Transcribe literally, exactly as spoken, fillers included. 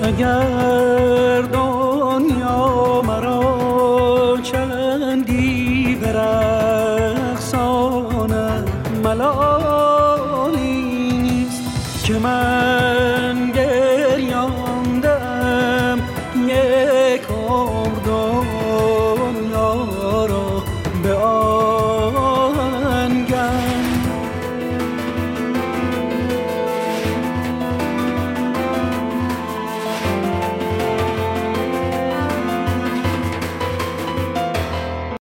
اگر دنیا مرا چندی برقصاند ملالی نیست که من